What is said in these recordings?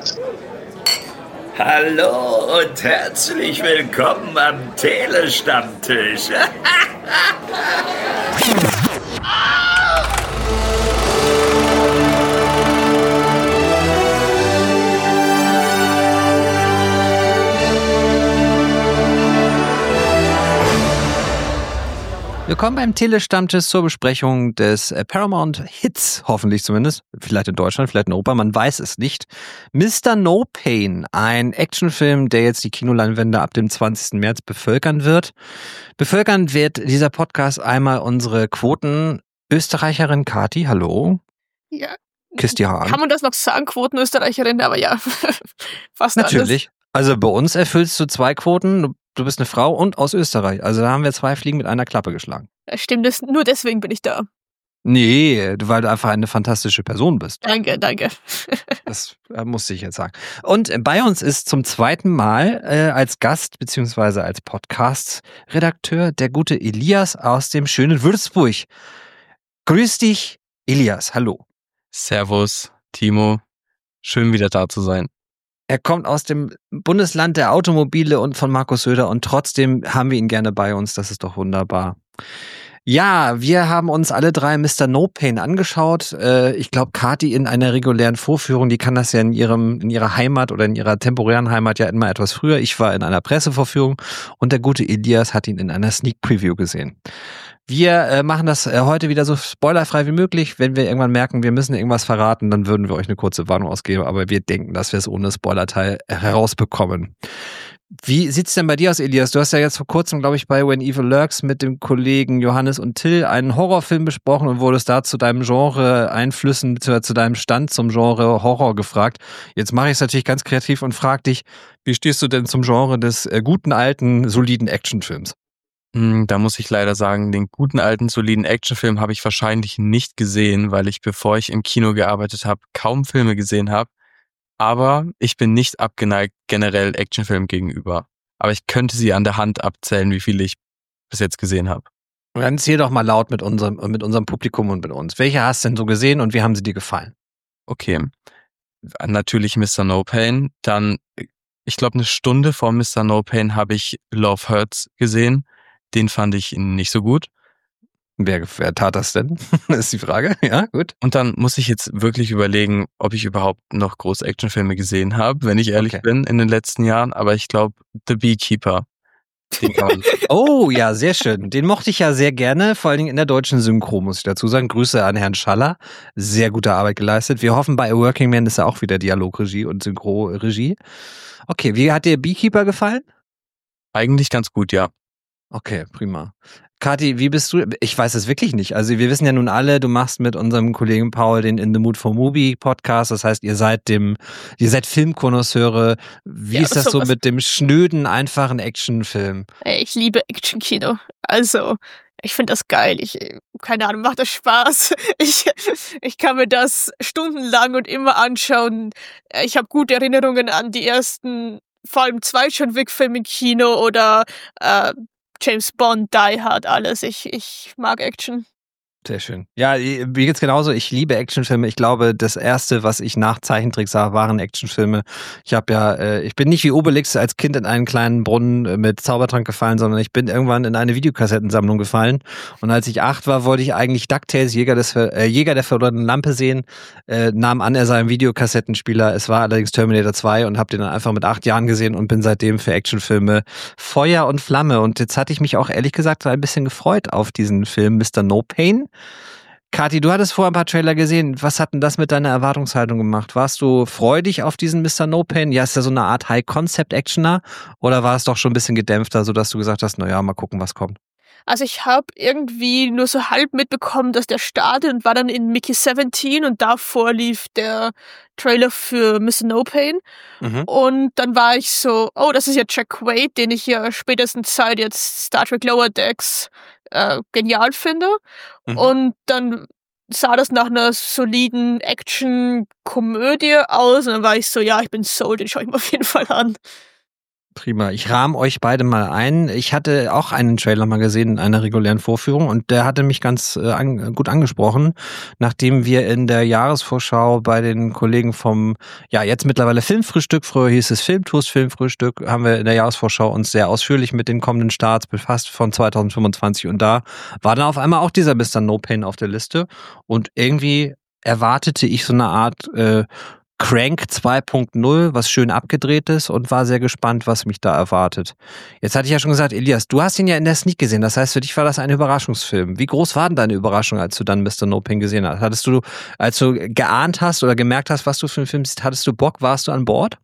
Hallo und herzlich willkommen am Telestammtisch. Willkommen beim Telestammtisch zur Besprechung des Paramount Hits, hoffentlich zumindest. Vielleicht in Deutschland, vielleicht in Europa, man weiß es nicht. Mr. No Pain, ein Actionfilm, der jetzt die Kinoleinwände ab dem 20. März bevölkern wird. Bevölkern wird dieser Podcast einmal unsere Quoten-Österreicherin Kati, hallo. Ja. Küsst die Hand. Kann man das noch sagen, Quoten-Österreicherin, aber ja, fast Natürlich. Also bei uns erfüllst du 2 Quoten. Du bist eine Frau und aus Österreich. Also da haben wir 2 Fliegen mit einer Klappe geschlagen. alles. Stimmt, nur deswegen bin ich da. Nee, weil du einfach eine fantastische Person bist. Danke. Das musste ich jetzt sagen. Und bei uns ist zum zweiten Mal als Gast bzw. als Podcast-Redakteur der gute Elias aus dem schönen Würzburg. Grüß dich, Elias. Hallo. Servus, Timo. Schön wieder da zu sein. Er kommt aus dem Bundesland der Automobile und von Markus Söder und trotzdem haben wir ihn gerne bei uns. Das ist doch wunderbar. Ja, wir haben uns alle 3 Mr. No Pain angeschaut. Ich glaube, Kati in einer regulären Vorführung, die kann das ja in ihrer Heimat oder in ihrer temporären Heimat ja immer etwas früher. Ich war in einer Pressevorführung und der gute Elias hat ihn in einer Sneak Preview gesehen. Wir machen das heute wieder so spoilerfrei wie möglich. Wenn wir irgendwann merken, wir müssen irgendwas verraten, dann würden wir euch eine kurze Warnung ausgeben, aber wir denken, dass wir es ohne Spoilerteil herausbekommen. Wie sieht's denn bei dir aus, Elias? Du hast ja jetzt vor kurzem, glaube ich, bei When Evil Lurks mit dem Kollegen Johannes und Till einen Horrorfilm besprochen und wurdest da zu deinem Genre-Einflüssen, bzw. zu deinem Stand zum Genre Horror gefragt. Jetzt mache ich es natürlich ganz kreativ und frage dich, wie stehst du denn zum Genre des guten, alten, soliden Actionfilms? Da muss ich leider sagen, den guten alten, soliden Actionfilm habe ich wahrscheinlich nicht gesehen, weil ich, bevor ich im Kino gearbeitet habe, kaum Filme gesehen habe. Aber ich bin nicht abgeneigt generell Actionfilmen gegenüber. Aber ich könnte sie an der Hand abzählen, wie viele ich bis jetzt gesehen habe. Dann zähl doch mal laut mit unserem Publikum und mit uns. Welche hast du denn so gesehen und wie haben sie dir gefallen? Okay, natürlich Mr. No Pain. Dann, ich glaube, eine Stunde vor Mr. No Pain habe ich Love Hurts gesehen. Den fand ich nicht so gut. Wer tat das denn? Ist die Frage. Ja, gut. Und dann muss ich jetzt wirklich überlegen, ob ich überhaupt noch groß Actionfilme gesehen habe, wenn ich ehrlich bin, in den letzten Jahren. Aber ich glaube, The Beekeeper. Den kann man Oh, ja, sehr schön. Den mochte ich ja sehr gerne, vor allen Dingen in der deutschen Synchro, muss ich dazu sagen. Grüße an Herrn Schaller. Sehr gute Arbeit geleistet. Wir hoffen, bei A Working Man ist er auch wieder Dialogregie und Synchroregie. Okay, wie hat dir Beekeeper gefallen? Eigentlich ganz gut, ja. Okay, prima. Kathi, wie bist du? Ich weiß es wirklich nicht. Also wir wissen ja nun alle, du machst mit unserem Kollegen Paul den In the Mood for Movie Podcast. Das heißt, ihr seid Filmkonnoisseure. Wie ist das so mit dem schnöden, einfachen Actionfilm? Ich liebe Actionkino. Also, ich finde das geil. Keine Ahnung, macht das Spaß. Ich kann mir das stundenlang und immer anschauen. Ich habe gute Erinnerungen an die ersten, vor allem 2 John Wick-Filme im Kino oder James Bond, Die Hard, alles. Ich mag Action. Sehr schön. Ja, mir geht's genauso. Ich liebe Actionfilme. Ich glaube, das erste, was ich nach Zeichentrick sah, waren Actionfilme. Ich bin nicht wie Obelix als Kind in einen kleinen Brunnen mit Zaubertrank gefallen, sondern ich bin irgendwann in eine Videokassettensammlung gefallen. Und als ich 8 war, wollte ich eigentlich DuckTales, Jäger der verlorenen Lampe sehen. Nahm an, er sei ein Videokassettenspieler. Es war allerdings Terminator 2 und habe den dann einfach mit 8 Jahren gesehen und bin seitdem für Actionfilme Feuer und Flamme. Und jetzt hatte ich mich auch ehrlich gesagt ein bisschen gefreut auf diesen Film Mr. No Pain. Kathi, du hattest vorher ein paar Trailer gesehen. Was hat denn das mit deiner Erwartungshaltung gemacht? Warst du freudig auf diesen Mr. No Pain? Ja, ist ja so eine Art High-Concept-Actioner. Oder war es doch schon ein bisschen gedämpfter, sodass du gesagt hast, naja, mal gucken, was kommt? Also ich habe irgendwie nur so halb mitbekommen, dass der startet und war dann in Mickey 17 und davor lief der Trailer für Mr. No Pain. Und dann war ich so, oh, das ist ja Jack Quaid, den ich ja spätestens seit jetzt Star Trek Lower Decks genial finde. Und dann sah das nach einer soliden Action-Komödie aus und dann war ich so, ja, ich bin sold, den schaue ich mir auf jeden Fall an. Prima. Ich rahme euch beide mal ein. Ich hatte auch einen Trailer mal gesehen in einer regulären Vorführung und der hatte mich ganz gut angesprochen, nachdem wir in der Jahresvorschau bei den Kollegen vom, jetzt mittlerweile Filmfrühstück, früher hieß es Filmtoast Filmfrühstück, haben wir in der Jahresvorschau uns sehr ausführlich mit den kommenden Starts befasst von 2025 und da war dann auf einmal auch dieser Mr. No Pain auf der Liste und irgendwie erwartete ich so eine Art Crank 2.0, was schön abgedreht ist und war sehr gespannt, was mich da erwartet. Jetzt hatte ich ja schon gesagt, Elias, du hast ihn ja in der Sneak gesehen, das heißt, für dich war das ein Überraschungsfilm. Wie groß war denn deine Überraschung, als du dann Mr. No Pain gesehen hast? Hattest du, als du geahnt hast oder gemerkt hast, was du für einen Film siehst, hattest du Bock, warst du an Bord?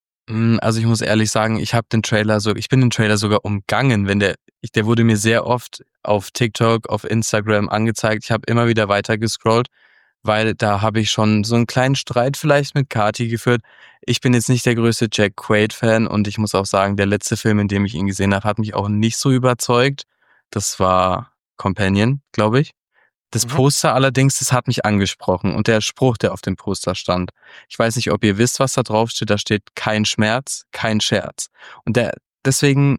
Also ich muss ehrlich sagen, ich bin den Trailer sogar umgangen, der wurde mir sehr oft auf TikTok, auf Instagram angezeigt. Ich habe immer wieder weiter gescrollt, weil da habe ich schon so einen kleinen Streit vielleicht mit Kati geführt. Ich bin jetzt nicht der größte Jack Quaid-Fan und ich muss auch sagen, der letzte Film, in dem ich ihn gesehen habe, hat mich auch nicht so überzeugt. Das war Companion, glaube ich. Das Poster allerdings, das hat mich angesprochen und der Spruch, der auf dem Poster stand. Ich weiß nicht, ob ihr wisst, was da drauf steht. Da steht kein Schmerz, kein Scherz. Und deswegen,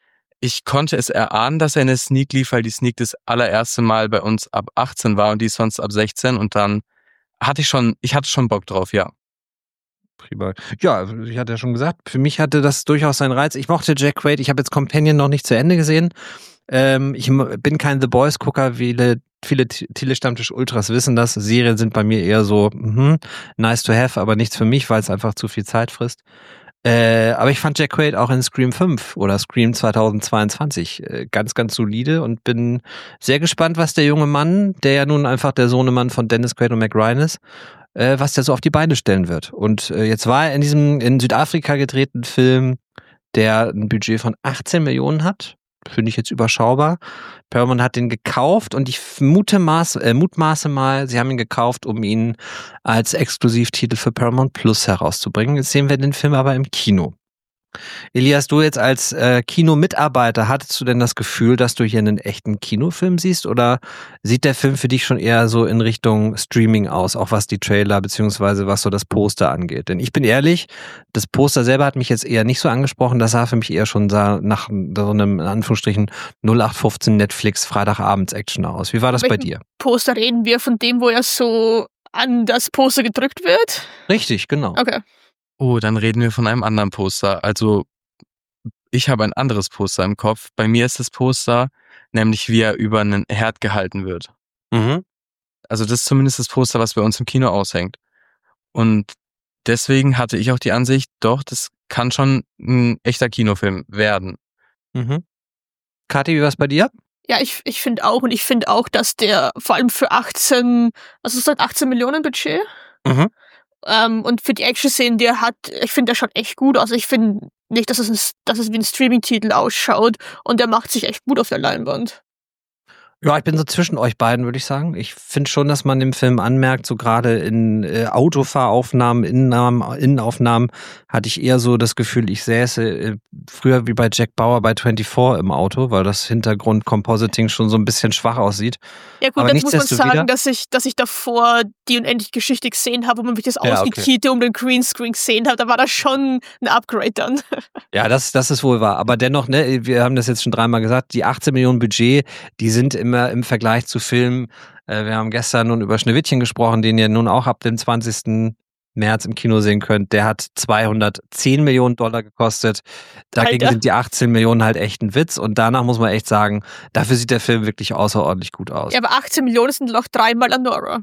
ich konnte es erahnen, dass er in der Sneak lief, weil die Sneak das allererste Mal bei uns ab 18 war und die sonst ab 16 und dann hatte ich hatte schon Bock drauf, ja. Prima. Ja, ich hatte ja schon gesagt, für mich hatte das durchaus seinen Reiz. Ich mochte Jack Quaid, ich habe jetzt Companion noch nicht zu Ende gesehen. Ich bin kein The Boys-Gucker, viele Tele-Stammtisch-Ultras wissen das. Serien sind bei mir eher so nice to have, aber nichts für mich, weil es einfach zu viel Zeit frisst. Aber ich fand Jack Quaid auch in Scream 5 oder Scream 2022 ganz, ganz solide und bin sehr gespannt, was der junge Mann, der ja nun einfach der Sohnemann von Dennis Quaid und Mac Ryan ist, was der so auf die Beine stellen wird. Und jetzt war er in diesem in Südafrika gedrehten Film, der ein Budget von 18 Millionen hat. Finde ich jetzt überschaubar. Paramount hat den gekauft und ich mutmaße mal, sie haben ihn gekauft, um ihn als Exklusivtitel für Paramount Plus herauszubringen. Jetzt sehen wir den Film aber im Kino. Elias, du jetzt als Kinomitarbeiter, hattest du denn das Gefühl, dass du hier einen echten Kinofilm siehst oder sieht der Film für dich schon eher so in Richtung Streaming aus, auch was die Trailer beziehungsweise was so das Poster angeht? Denn ich bin ehrlich, das Poster selber hat mich jetzt eher nicht so angesprochen, das sah für mich eher schon nach so einem, in Anführungsstrichen, 0815 Netflix Freitagabends-Action aus. Wie war das bei dir? Poster reden wir von dem, wo er so an das Poster gedrückt wird? Richtig, genau. Okay. Oh, dann reden wir von einem anderen Poster. Also, ich habe ein anderes Poster im Kopf. Bei mir ist das Poster nämlich, wie er über einen Herd gehalten wird. Also, das ist zumindest das Poster, was bei uns im Kino aushängt. Und deswegen hatte ich auch die Ansicht, doch, das kann schon ein echter Kinofilm werden. Kathi, wie war es bei dir? Ja, ich finde auch. Und ich finde auch, dass der vor allem für 18, also es hat 18 Millionen Budget. Und für die Action-Szenen, die er hat, ich finde, der schaut echt gut aus. Ich finde nicht, dass es wie ein Streaming-Titel ausschaut. Und der macht sich echt gut auf der Leinwand. Ja, ich bin so zwischen euch beiden, würde ich sagen. Ich finde schon, dass man im Film anmerkt, so gerade in Autofahraufnahmen, Innenaufnahmen, hatte ich eher so das Gefühl, ich säße früher wie bei Jack Bauer bei 24 im Auto, weil das Hintergrund-Compositing schon so ein bisschen schwach aussieht. Ja gut, jetzt muss man sagen, dass ich davor die unendliche Geschichte gesehen habe, wo man wirklich das Ausgekiete um den Greenscreen gesehen hat. Da war das schon ein Upgrade dann. Ja, das ist wohl wahr. Aber dennoch, ne, wir haben das jetzt schon dreimal gesagt, die 18 Millionen Budget, die sind immer im Vergleich zu Filmen. Wir haben gestern nun über Schneewittchen gesprochen, den ihr nun auch ab dem 20. März im Kino sehen könnt. Der hat 210 Millionen Dollar gekostet. Dagegen sind die 18 Millionen halt echt ein Witz. Und danach muss man echt sagen, dafür sieht der Film wirklich außerordentlich gut aus. Ja, aber 18 Millionen sind noch dreimal Anora.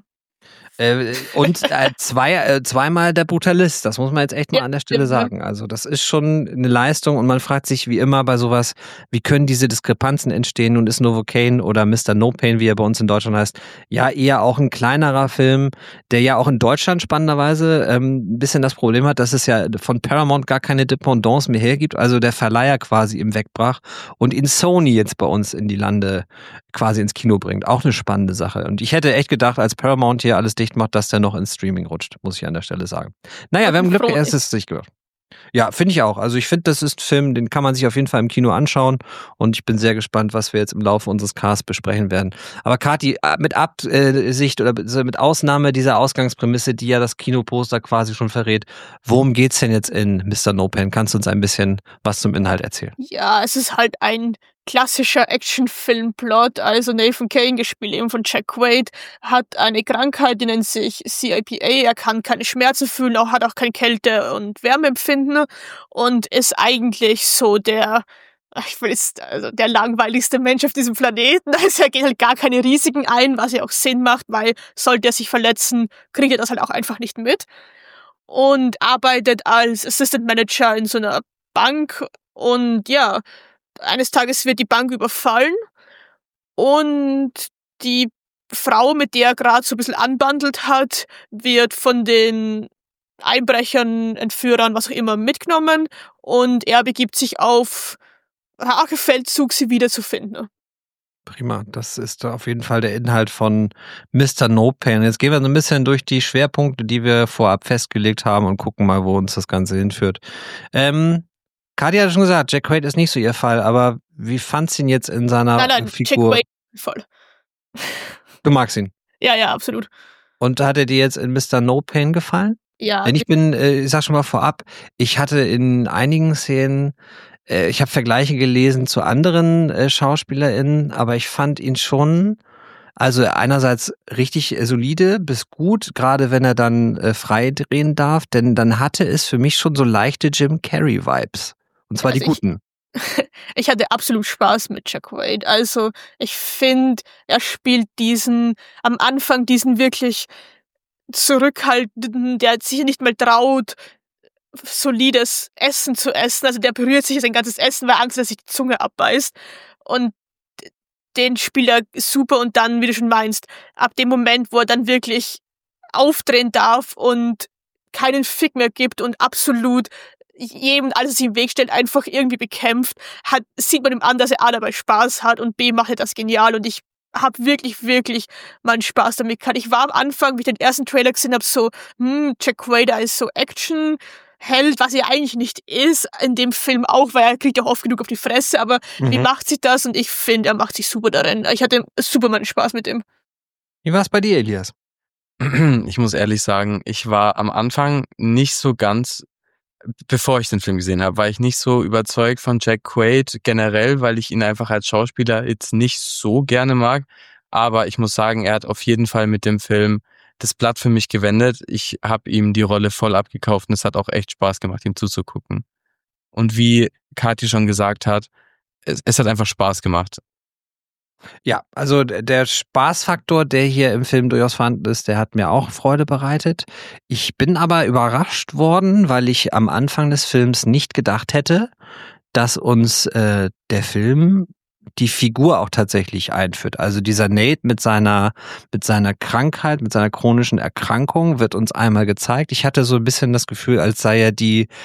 Und zweimal der Brutalist, das muss man jetzt echt mal an der Stelle sagen. Also das ist schon eine Leistung und man fragt sich wie immer bei sowas, wie können diese Diskrepanzen entstehen? Nun ist Novocaine oder Mr. No Pain, wie er bei uns in Deutschland heißt, ja eher auch ein kleinerer Film, der ja auch in Deutschland spannenderweise ein bisschen das Problem hat, dass es ja von Paramount gar keine Dependance mehr hergibt, also der Verleiher quasi im Wegbrach und ihn Sony jetzt bei uns in die Lande quasi ins Kino bringt. Auch eine spannende Sache. Und ich hätte echt gedacht, als Paramount hier alles dicht macht, dass der noch ins Streaming rutscht, muss ich an der Stelle sagen. Naja, wir haben Glück, er ist es sich gehört. Ja, finde ich auch. Also ich finde, das ist ein Film, den kann man sich auf jeden Fall im Kino anschauen und ich bin sehr gespannt, was wir jetzt im Laufe unseres Casts besprechen werden. Aber Kathi, mit Absicht oder mit Ausnahme dieser Ausgangsprämisse, die ja das Kinoposter quasi schon verrät, worum geht's denn jetzt in Mr. No Pain? Kannst du uns ein bisschen was zum Inhalt erzählen? Ja, es ist halt ein klassischer Actionfilm-Plot. Also Nathan Cain, gespielt eben von Jack Quaid, hat eine Krankheit, die nennt sich CIPA. Er kann keine Schmerzen fühlen, hat auch kein Kälte- und Wärmeempfinden und ist eigentlich so der langweiligste Mensch auf diesem Planeten. Also er geht halt gar keine Risiken ein, was ja auch Sinn macht, weil sollte er sich verletzen, kriegt er das halt auch einfach nicht mit. Und arbeitet als Assistant Manager in so einer Bank und ja, eines Tages wird die Bank überfallen und die Frau, mit der er gerade so ein bisschen anbandelt hat, wird von den Einbrechern, Entführern, was auch immer, mitgenommen und er begibt sich auf Rachefeldzug, sie wiederzufinden. Prima, das ist auf jeden Fall der Inhalt von Mr. No Pain. Jetzt gehen wir so ein bisschen durch die Schwerpunkte, die wir vorab festgelegt haben und gucken mal, wo uns das Ganze hinführt. Kathi hat schon gesagt, Jack Quaid ist nicht so ihr Fall, aber wie fandst du ihn jetzt in seiner Figur? Jack Quaid voll. Du magst ihn? Ja, absolut. Und hat er dir jetzt in Mr. No Pain gefallen? Ja. Denn ich sag schon mal vorab, ich hatte in einigen Szenen, ich habe Vergleiche gelesen zu anderen SchauspielerInnen, aber ich fand ihn schon, also einerseits richtig solide bis gut, gerade wenn er dann frei drehen darf, denn dann hatte es für mich schon so leichte Jim Carrey-Vibes. Und zwar die guten. Ich hatte absolut Spaß mit Jack Quaid. Also ich finde, er spielt am Anfang diesen wirklich zurückhaltenden, der sich nicht mal traut, solides Essen zu essen. Also der berührt sich sein ganzes Essen, weil Angst, dass sich die Zunge abbeißt. Und den spielt er super und dann, wie du schon meinst, ab dem Moment, wo er dann wirklich aufdrehen darf und keinen Fick mehr gibt und absolut jedem alles sich im Weg stellt, einfach irgendwie bekämpft, sieht man ihm an, dass er A dabei Spaß hat und B macht er das genial und ich habe wirklich, wirklich meinen Spaß damit gehabt. Ich war am Anfang, wie ich den ersten Trailer gesehen habe, so, Jack Quaid ist so Action-Held, was er eigentlich nicht ist, in dem Film auch, weil er kriegt ja oft genug auf die Fresse, aber wie macht sich das? Und ich finde, er macht sich super darin. Ich hatte super meinen Spaß mit ihm. Wie war es bei dir, Elias? Ich muss ehrlich sagen, ich war am Anfang nicht so ganz, bevor ich den Film gesehen habe, war ich nicht so überzeugt von Jack Quaid generell, weil ich ihn einfach als Schauspieler jetzt nicht so gerne mag. Aber ich muss sagen, er hat auf jeden Fall mit dem Film das Blatt für mich gewendet. Ich habe ihm die Rolle voll abgekauft und es hat auch echt Spaß gemacht, ihm zuzugucken. Und wie Kathi schon gesagt hat, es hat einfach Spaß gemacht. Ja, also der Spaßfaktor, der hier im Film durchaus vorhanden ist, der hat mir auch Freude bereitet. Ich bin aber überrascht worden, weil ich am Anfang des Films nicht gedacht hätte, dass uns der Film die Figur auch tatsächlich einführt. Also dieser Nate mit seiner Krankheit, mit seiner chronischen Erkrankung wird uns einmal gezeigt. Ich hatte so ein bisschen das Gefühl, als sei er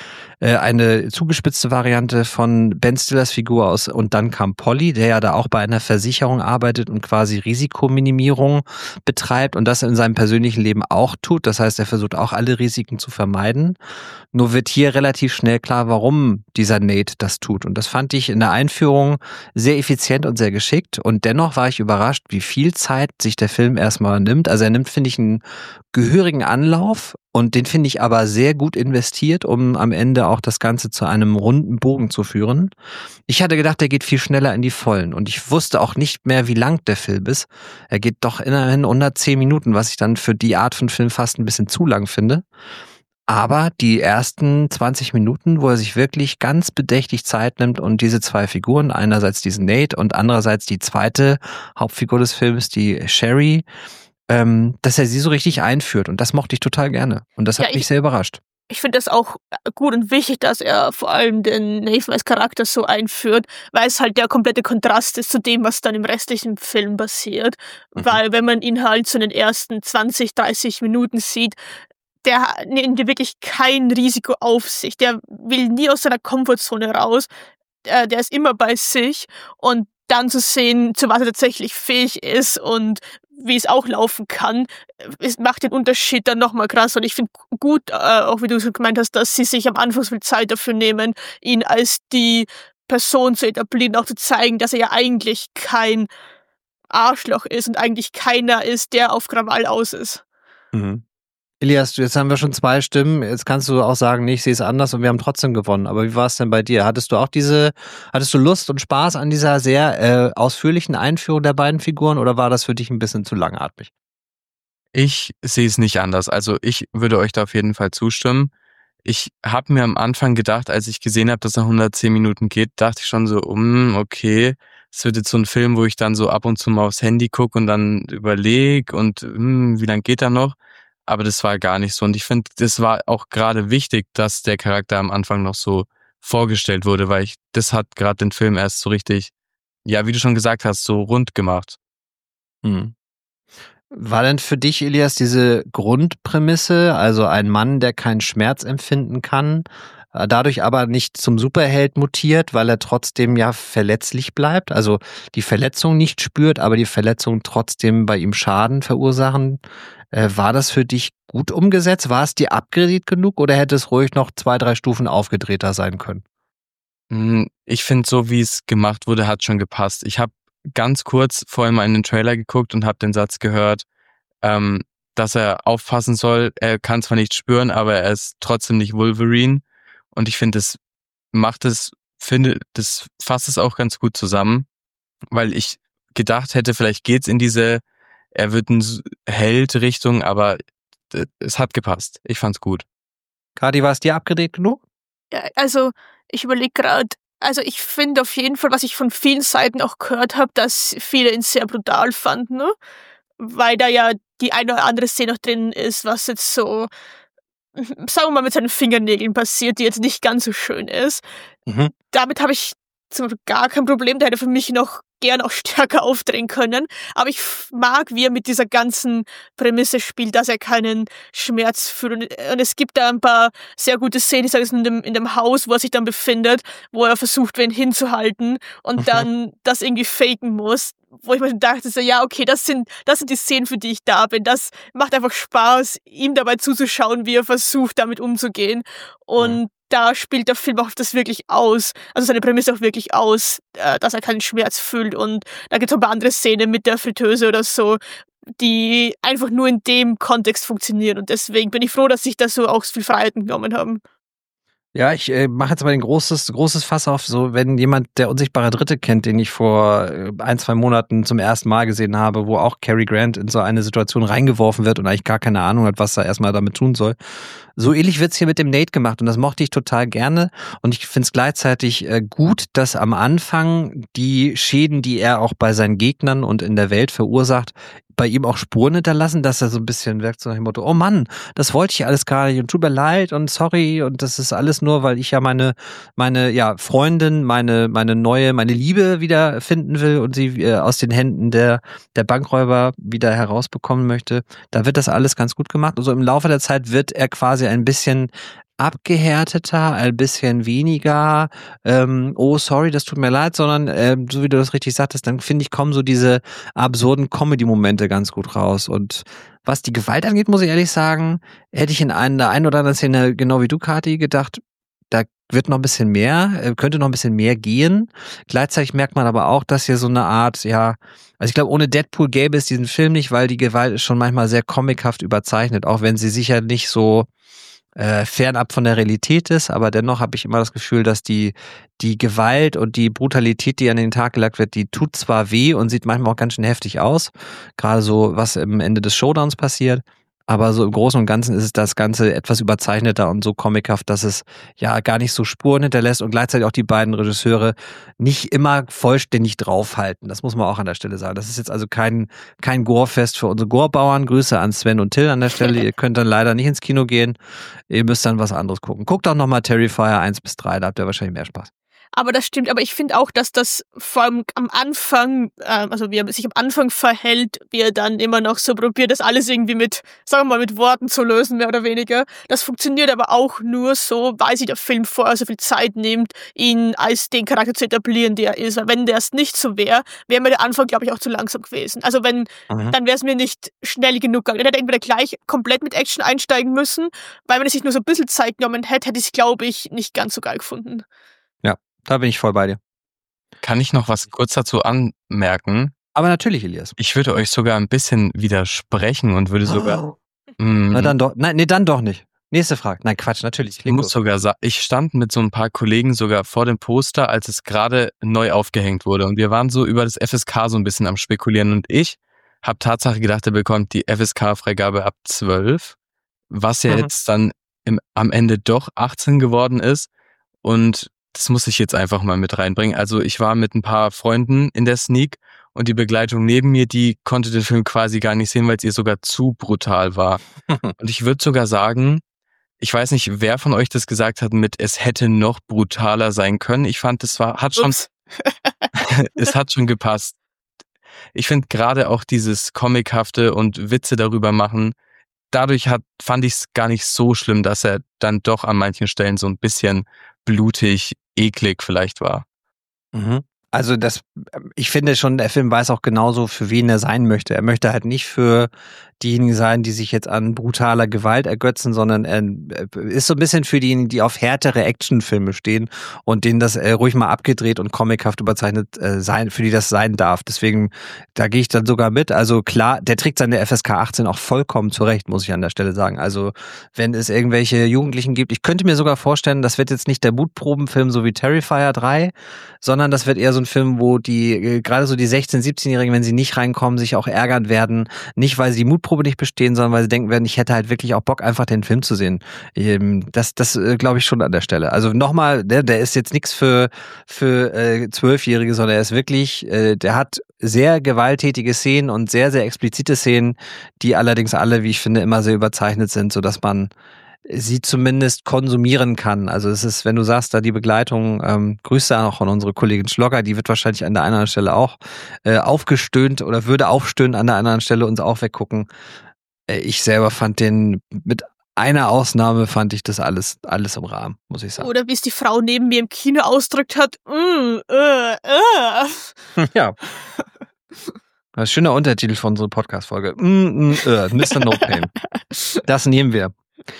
eine zugespitzte Variante von Ben Stillers Figur aus Und dann kam Polly, der ja da auch bei einer Versicherung arbeitet und quasi Risikominimierung betreibt und das in seinem persönlichen Leben auch tut. Das heißt, er versucht auch alle Risiken zu vermeiden. Nur wird hier relativ schnell klar, warum dieser Nate das tut. Und das fand ich in der Einführung sehr effizient und sehr geschickt. Und dennoch war ich überrascht, wie viel Zeit sich der Film erstmal nimmt. Also er nimmt, finde ich, einen gehörigen Anlauf und den finde ich aber sehr gut investiert, um am Ende auch das Ganze zu einem runden Bogen zu führen. Ich hatte gedacht, der geht viel schneller in die Vollen und ich wusste auch nicht mehr, wie lang der Film ist. Er geht doch immerhin 110 Minuten, was ich dann für die Art von Film fast ein bisschen zu lang finde. Aber die ersten 20 Minuten, wo er sich wirklich ganz bedächtig Zeit nimmt und diese zwei Figuren, einerseits diesen Nate und andererseits die zweite Hauptfigur des Films, die Sherry, dass er sie so richtig einführt. Und das mochte ich total gerne. Und das hat mich sehr überrascht. Ich finde das auch gut und wichtig, dass er vor allem den Nathan als Charakter so einführt, weil es halt der komplette Kontrast ist zu dem, was dann im restlichen Film passiert. Weil wenn man ihn halt so in den ersten 20, 30 Minuten sieht, der nimmt wirklich kein Risiko auf sich. Der will nie aus seiner Komfortzone raus. Der ist immer bei sich. Und dann zu sehen, zu was er tatsächlich fähig ist und wie es auch laufen kann. Es macht den Unterschied dann nochmal krass. Und ich finde gut, auch wie du so gemeint hast, dass sie sich am Anfang so viel Zeit dafür nehmen, ihn als die Person zu etablieren, auch zu zeigen, dass er ja eigentlich kein Arschloch ist und eigentlich keiner ist, der auf Krawall aus ist. Mhm. Elias, jetzt haben wir schon 2 Stimmen. Jetzt kannst du auch sagen, nee, ich sehe es anders und wir haben trotzdem gewonnen. Aber wie war es denn bei dir? Hattest du Lust und Spaß an dieser sehr ausführlichen Einführung der beiden Figuren oder war das für dich ein bisschen zu langatmig? Ich sehe es nicht anders. Also ich würde euch da auf jeden Fall zustimmen. Ich habe mir am Anfang gedacht, als ich gesehen habe, dass er 110 Minuten geht, dachte ich schon so, okay, es wird jetzt so ein Film, wo ich dann so ab und zu mal aufs Handy gucke und dann überlege und wie lange geht er noch? Aber das war gar nicht so. Und ich finde, das war auch gerade wichtig, dass der Charakter am Anfang noch so vorgestellt wurde, weil das hat gerade den Film erst so richtig, ja, wie du schon gesagt hast, so rund gemacht. Hm. War denn für dich, Elias, diese Grundprämisse, also ein Mann, der keinen Schmerz empfinden kann, dadurch aber nicht zum Superheld mutiert, weil er trotzdem ja verletzlich bleibt, also die Verletzung nicht spürt, aber die Verletzung trotzdem bei ihm Schaden verursachen, war das für dich gut umgesetzt? War es dir abgedreht genug oder hätte es ruhig noch 2, 3 Stufen aufgedrehter sein können? Ich finde, so wie es gemacht wurde, hat schon gepasst. Ich habe ganz kurz vorhin mal in den Trailer geguckt und habe den Satz gehört, dass er aufpassen soll. Er kann zwar nicht spüren, aber er ist trotzdem nicht Wolverine. Und ich finde, das fasst es auch ganz gut zusammen, weil ich gedacht hätte, vielleicht geht's in diese, er wird ein Held-Richtung, aber es hat gepasst. Ich fand's gut. Kati, war es dir abgedreht genug? Ja, also ich überlege gerade, also ich finde auf jeden Fall, was ich von vielen Seiten auch gehört habe, dass viele ihn sehr brutal fanden, ne? Weil da ja die eine oder andere Szene noch drin ist, was jetzt so, sagen wir mal, mit seinen Fingernägeln passiert, die jetzt nicht ganz so schön ist. Damit habe ich zum Beispiel gar kein Problem, da hätte er für mich noch gern auch stärker aufdrehen können. Aber ich mag, wie er mit dieser ganzen Prämisse spielt, dass er keinen Schmerz fühlt. Und es gibt da ein paar sehr gute Szenen, ich sage es in dem Haus, wo er sich dann befindet, wo er versucht, wen hinzuhalten und dann das irgendwie faken muss. Wo ich mir dachte, so, ja, okay, das sind die Szenen, für die ich da bin. Das macht einfach Spaß, ihm dabei zuzuschauen, wie er versucht, damit umzugehen. Und da spielt der Film auch das wirklich aus, also seine Prämisse auch wirklich aus, dass er keinen Schmerz fühlt. Und da gibt es auch ein paar andere Szenen mit der Fritteuse oder so, die einfach nur in dem Kontext funktionieren. Und deswegen bin ich froh, dass sich da so auch so viel Freiheiten genommen haben. Ja, ich mache jetzt mal ein großes Fass auf, so wenn jemand der unsichtbare Dritte kennt, den ich vor 1, 2 Monaten zum ersten Mal gesehen habe, wo auch Cary Grant in so eine Situation reingeworfen wird und eigentlich gar keine Ahnung hat, was er erstmal damit tun soll. So ähnlich wird's hier mit dem Nate gemacht und das mochte ich total gerne und ich finde es gleichzeitig gut, dass am Anfang die Schäden, die er auch bei seinen Gegnern und in der Welt verursacht, bei ihm auch Spuren hinterlassen, dass er so ein bisschen wirkt, so nach dem Motto, oh Mann, das wollte ich alles gar nicht und tut mir leid und sorry und das ist alles nur, weil ich ja meine Freundin, meine Liebe wieder finden will und sie aus den Händen der Bankräuber wieder herausbekommen möchte. Da wird das alles ganz gut gemacht. Also im Laufe der Zeit wird er quasi ein bisschen abgehärteter, ein bisschen weniger, oh sorry, das tut mir leid, sondern so wie du das richtig sagtest, dann finde ich, kommen so diese absurden Comedy-Momente ganz gut raus. Und was die Gewalt angeht, muss ich ehrlich sagen, hätte ich in der einen oder anderen Szene, genau wie du, Kathi, gedacht, da wird noch ein bisschen mehr, könnte noch ein bisschen mehr gehen. Gleichzeitig merkt man aber auch, dass hier so eine Art, ja, also ich glaube, ohne Deadpool gäbe es diesen Film nicht, weil die Gewalt ist schon manchmal sehr comichaft überzeichnet, auch wenn sie sicher nicht so fernab von der Realität ist, aber dennoch habe ich immer das Gefühl, dass die Gewalt und die Brutalität, die an den Tag gelegt wird, die tut zwar weh und sieht manchmal auch ganz schön heftig aus, gerade so, was am Ende des Showdowns passiert, aber so im Großen und Ganzen ist es das Ganze etwas überzeichneter und so comichaft, dass es ja gar nicht so Spuren hinterlässt und gleichzeitig auch die beiden Regisseure nicht immer vollständig draufhalten. Das muss man auch an der Stelle sagen. Das ist jetzt also kein Gorefest für unsere Gorebauern. Grüße an Sven und Till an der Stelle. Ihr könnt dann leider nicht ins Kino gehen. Ihr müsst dann was anderes gucken. Guckt auch nochmal Terrifier 1 bis 3, da habt ihr wahrscheinlich mehr Spaß. Aber das stimmt, aber ich finde auch, dass das vor allem am Anfang, also wie er sich am Anfang verhält, wie er dann immer noch so probiert, das alles irgendwie mit, sagen wir mal, mit Worten zu lösen, mehr oder weniger. Das funktioniert aber auch nur so, weil sich der Film vorher so viel Zeit nimmt, ihn als den Charakter zu etablieren, der er ist. Weil wenn das nicht so wäre mir der Anfang, glaube ich, auch zu langsam gewesen. Also dann wäre es mir nicht schnell genug gegangen. Er hätte entweder gleich komplett mit Action einsteigen müssen, weil wenn er sich nur so ein bisschen Zeit genommen hätte ich es, glaube ich, nicht ganz so geil gefunden. Ja, da bin ich voll bei dir. Kann ich noch was kurz dazu anmerken? Aber natürlich, Elias. Ich würde euch sogar ein bisschen widersprechen und würde sogar... Na dann doch. Nein, nee, dann doch nicht. Nächste Frage. Nein, Quatsch, natürlich. Ich muss sogar sagen, ich stand mit so ein paar Kollegen sogar vor dem Poster, als es gerade neu aufgehängt wurde. Und wir waren so über das FSK so ein bisschen am Spekulieren. Und ich habe Tatsache gedacht, er bekommt die FSK-Freigabe ab 12, was ja jetzt dann am Ende doch 18 geworden ist. Und das muss ich jetzt einfach mal mit reinbringen. Also ich war mit ein paar Freunden in der Sneak und die Begleitung neben mir, die konnte den Film quasi gar nicht sehen, weil es ihr sogar zu brutal war. Und ich würde sogar sagen, ich weiß nicht, wer von euch das gesagt hat mit, es hätte noch brutaler sein können. Ich fand, es hat schon gepasst. Ich finde gerade auch dieses Comichafte und Witze darüber machen, dadurch fand ich es gar nicht so schlimm, dass er dann doch an manchen Stellen so ein bisschen blutig, eklig vielleicht war. Also ich finde schon, der Film weiß auch genauso, für wen er sein möchte. Er möchte halt nicht für diejenigen sein, die sich jetzt an brutaler Gewalt ergötzen, sondern er ist so ein bisschen für diejenigen, die auf härtere Actionfilme stehen und denen das ruhig mal abgedreht und comichaft überzeichnet sein, für die das sein darf. Deswegen, da gehe ich dann sogar mit. Also klar, der trägt seine FSK 18 auch vollkommen zurecht, muss ich an der Stelle sagen. Also wenn es irgendwelche Jugendlichen gibt, ich könnte mir sogar vorstellen, das wird jetzt nicht der Mutprobenfilm so wie Terrifier 3, sondern das wird eher so ein Film, wo die, gerade so die 16-, 17-Jährigen, wenn sie nicht reinkommen, sich auch ärgern werden. Nicht, weil sie die Mutprobe nicht bestehen, sondern weil sie denken werden, ich hätte halt wirklich auch Bock, einfach den Film zu sehen. Das glaube ich schon an der Stelle. Also nochmal, der ist jetzt nichts für 12-Jährige, sondern er ist wirklich, der hat sehr gewalttätige Szenen und sehr, sehr explizite Szenen, die allerdings alle, wie ich finde, immer sehr überzeichnet sind, sodass man sie zumindest konsumieren kann. Also es ist, wenn du sagst, da die Begleitung, Grüße auch an unsere Kollegin Schlogger, die wird wahrscheinlich an der einen oder anderen Stelle auch aufgestöhnt oder würde aufstöhnen an der anderen Stelle und auch weggucken. Ich selber fand den, mit einer Ausnahme fand ich das alles im Rahmen, muss ich sagen. Oder wie es die Frau neben mir im Kino ausdrückt hat. Ja. Das ist ein schöner Untertitel von unserer Podcast-Folge. Mr. No Pain. Das nehmen wir.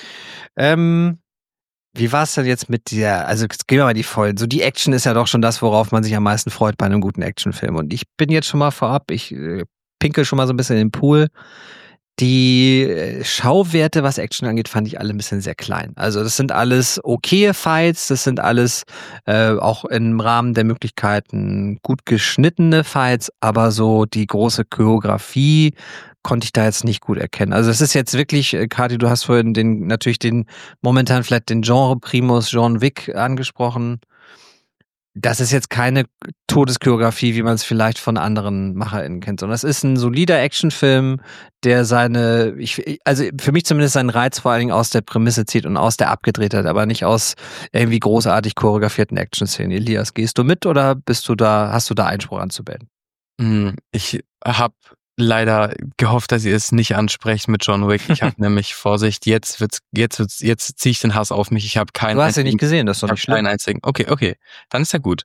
Wie war es denn jetzt mit der, also jetzt gehen wir mal die Vollen. So die Action ist ja doch schon das, worauf man sich am meisten freut bei einem guten Actionfilm. Und ich bin jetzt schon mal vorab, ich pinkel schon mal so ein bisschen in den Pool. Die Schauwerte, was Action angeht, fand ich alle ein bisschen sehr klein. Also das sind alles okaye Fights, das sind alles auch im Rahmen der Möglichkeiten gut geschnittene Fights, aber so die große Choreografie konnte ich da jetzt nicht gut erkennen. Also es ist jetzt wirklich, Kati, du hast vorhin momentan vielleicht den Genre-Primus John Wick angesprochen. Das ist jetzt keine Todeschoreografie, wie man es vielleicht von anderen MacherInnen kennt, sondern es ist ein solider Actionfilm, der also für mich zumindest seinen Reiz vor allen Dingen aus der Prämisse zieht und aus der Abgedrehtheit, aber nicht aus irgendwie großartig choreografierten Action-Szenen. Elias, gehst du mit oder hast du da Einspruch anzumelden? Ich habe leider gehofft, dass ihr es nicht ansprecht mit John Wick. Ich habe nämlich Vorsicht, jetzt ziehe ich den Hass auf mich. Ich habe keinen. Du hast ihn nicht gesehen, das ist doch nicht schlimm. Keinen einzigen. Okay, dann ist ja gut.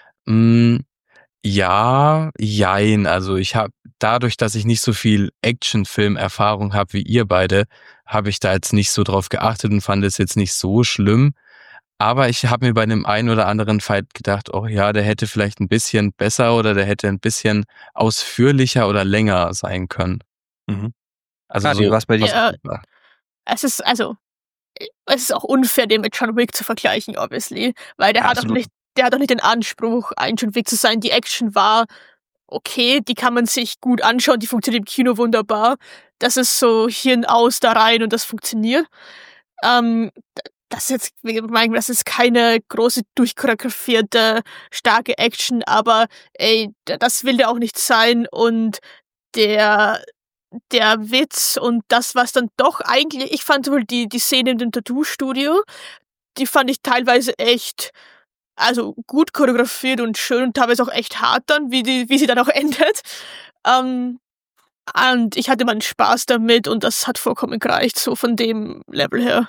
Ja, jein. Also ich habe dadurch, dass ich nicht so viel Actionfilm-Erfahrung habe wie ihr beide, habe ich da jetzt nicht so drauf geachtet und fand es jetzt nicht so schlimm. Aber ich habe mir bei dem einen oder anderen Fight gedacht, oh ja, der hätte vielleicht ein bisschen besser oder der hätte ein bisschen ausführlicher oder länger sein können. Also Kati, was bei dir? Ja, es ist auch unfair, den mit John Wick zu vergleichen, obviously, weil der hat doch nicht den Anspruch, ein John Wick zu sein. Die Action war okay, die kann man sich gut anschauen, die funktioniert im Kino wunderbar. Das ist so Hirn aus, da rein und das funktioniert. Das ist keine große, durchchoreografierte, starke Action, aber das will der auch nicht sein und der Witz und das, was dann doch eigentlich, ich fand wohl die Szene in dem Tattoo-Studio, die fand ich teilweise echt also gut choreografiert und schön und teilweise auch echt hart dann, wie sie dann auch endet. Und ich hatte meinen Spaß damit und das hat vollkommen gereicht, so von dem Level her.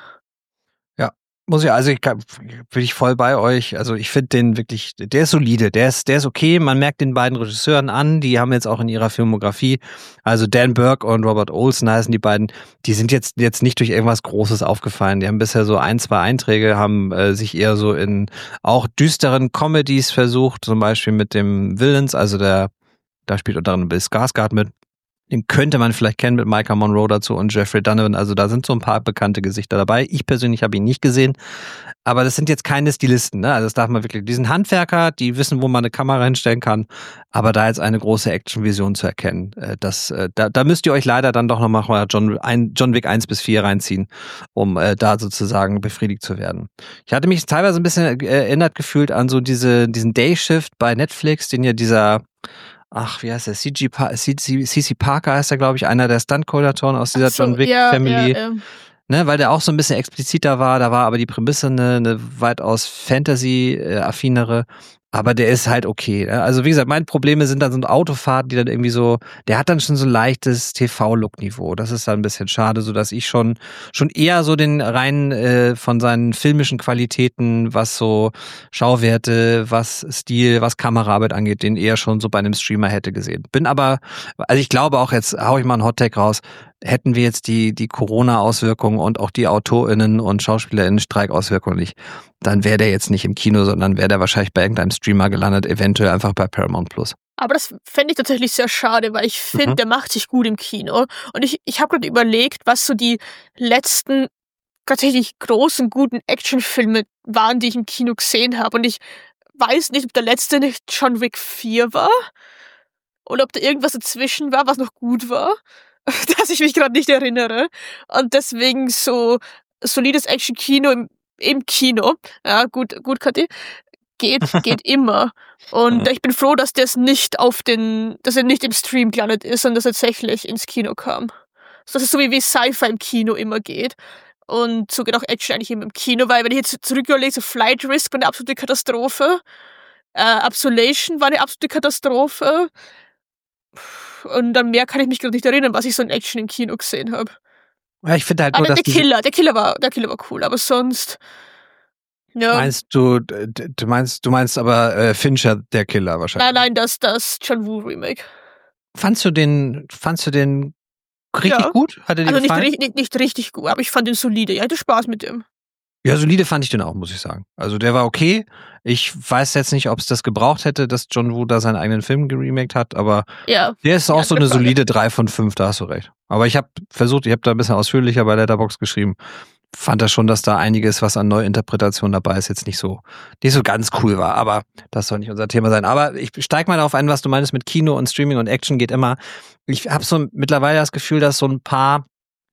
Bin ich voll bei euch. Also ich finde den wirklich, der ist solide, der ist okay. Man merkt den beiden Regisseuren an, die haben jetzt auch in ihrer Filmografie, also Dan Burke und Robert Olson heißen die beiden, die sind jetzt nicht durch irgendwas Großes aufgefallen. Die haben bisher so 1, 2 Einträge, haben sich eher so in auch düsteren Comedies versucht, zum Beispiel mit dem Villains, also da spielt unter anderem Bill Skarsgård mit. Den könnte man vielleicht kennen mit Micah Monroe dazu und Jeffrey Donovan. Also da sind so ein paar bekannte Gesichter dabei. Ich persönlich habe ihn nicht gesehen. Aber das sind jetzt keine Stilisten, ne? Also das darf man wirklich. Die sind Handwerker, die wissen, wo man eine Kamera hinstellen kann. Aber da jetzt eine große Actionvision zu erkennen, da müsst ihr euch leider dann doch noch mal John Wick 1-4 reinziehen, um da sozusagen befriedigt zu werden. Ich hatte mich teilweise ein bisschen erinnert gefühlt an so diesen Dayshift bei Netflix, den ja dieser wie heißt der? C.C. Parker heißt er, glaube ich, einer der Stunt-Koordinatoren aus dieser John Wick-Family. Ja. Ne, weil der auch so ein bisschen expliziter war. Da war aber die Prämisse eine weitaus Fantasy-affinere. Aber der ist halt okay. Ne? Also wie gesagt, meine Probleme sind dann so Autofahrten, die dann irgendwie so, der hat dann schon so ein leichtes TV-Look-Niveau. Das ist dann ein bisschen schade, sodass ich schon eher so den rein von seinen filmischen Qualitäten, was so Schauwerte, was Stil, was Kameraarbeit angeht, den eher schon so bei einem Streamer hätte gesehen. Bin aber, also ich glaube auch, jetzt hau ich mal einen Hot-Tag raus, hätten wir jetzt die Corona-Auswirkungen und auch die AutorInnen und SchauspielerInnen-Streik-Auswirkungen nicht, dann wäre der jetzt nicht im Kino, sondern wäre der wahrscheinlich bei irgendeinem Streamer gelandet, eventuell einfach bei Paramount Plus. Aber das fände ich tatsächlich sehr schade, weil ich finde, der macht sich gut im Kino. Und ich habe gerade überlegt, was so die letzten tatsächlich großen, guten Actionfilme waren, die ich im Kino gesehen habe. Und ich weiß nicht, ob der letzte nicht John Wick 4 war oder ob da irgendwas dazwischen war, was noch gut war, dass ich mich gerade nicht erinnere. Und deswegen so solides Action-Kino im Kino, ja, gut, Kathi, geht immer. Und ich bin froh, dass dass er nicht im Stream gelandet ist, sondern dass er tatsächlich ins Kino kam. So, das ist so wie Sci-Fi im Kino immer geht. Und so geht auch Action eigentlich immer im Kino, weil wenn ich jetzt zurücküberlege, so Flight Risk war eine absolute Katastrophe. Absolation war eine absolute Katastrophe. Und dann mehr kann ich mich gerade nicht erinnern, was ich so in Action im Kino gesehen habe. Ja, ich finde halt nur, dass der Killer war cool, aber sonst. Ja. Meinst du meinst aber Fincher, der Killer wahrscheinlich? Nein, das John Woo Remake. Fandst du den richtig gut? Hat er dir gefallen? Nicht richtig gut, aber ich fand ihn solide. Ich hatte Spaß mit dem. Ja, solide fand ich den auch, muss ich sagen. Also der war okay. Ich weiß jetzt nicht, ob es das gebraucht hätte, dass John Woo da seinen eigenen Film geremaked hat, aber der ist auch so eine solide 3 von 5, da hast du recht. Aber ich habe da ein bisschen ausführlicher bei Letterboxd geschrieben, fand da schon, dass da einiges, was an Neuinterpretation dabei ist, jetzt nicht so ganz cool war. Aber das soll nicht unser Thema sein. Aber ich steig mal darauf ein, was du meinst mit Kino und Streaming und Action geht immer. Ich habe so mittlerweile das Gefühl, dass so ein paar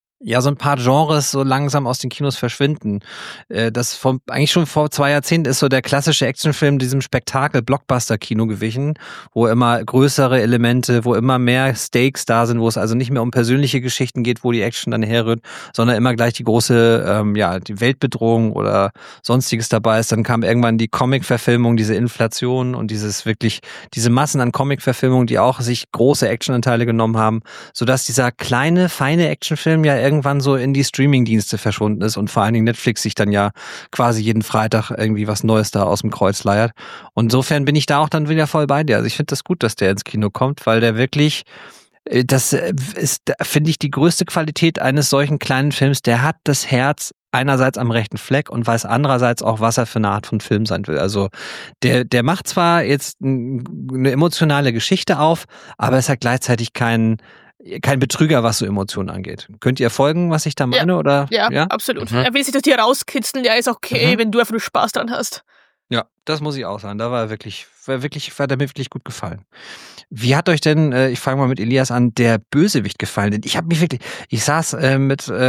Genres so langsam aus den Kinos verschwinden. Das eigentlich schon vor 2 Jahrzehnten ist so der klassische Actionfilm diesem Spektakel-Blockbuster-Kino gewichen, wo immer größere Elemente, wo immer mehr Stakes da sind, wo es also nicht mehr um persönliche Geschichten geht, wo die Action dann herrührt, sondern immer gleich die große, die Weltbedrohung oder sonstiges dabei ist. Dann kam irgendwann die Comic-Verfilmung, diese Inflation und diese Massen an Comic-Verfilmungen, die auch sich große Actionanteile genommen haben, sodass dieser kleine, feine Actionfilm ja irgendwann so in die Streaming-Dienste verschwunden ist und vor allen Dingen Netflix sich dann ja quasi jeden Freitag irgendwie was Neues da aus dem Kreuz leiert. Und insofern bin ich da auch dann wieder voll bei dir. Also ich finde das gut, dass der ins Kino kommt, weil der wirklich, das ist, finde ich, die größte Qualität eines solchen kleinen Films. Der hat das Herz einerseits am rechten Fleck und weiß andererseits auch, was er für eine Art von Film sein will. Also der macht zwar jetzt eine emotionale Geschichte auf, aber es hat gleichzeitig kein Betrüger, was so Emotionen angeht. Könnt ihr folgen, was ich da meine? Oder? Ja, absolut. Er will sich das hier rauskitzeln, der ist okay, wenn du einfach nur Spaß dran hast. Ja, das muss ich auch sagen. Da hat er mir wirklich gut gefallen. Wie hat euch denn, ich fange mal mit Elias an, der Bösewicht gefallen? Denn ich saß mit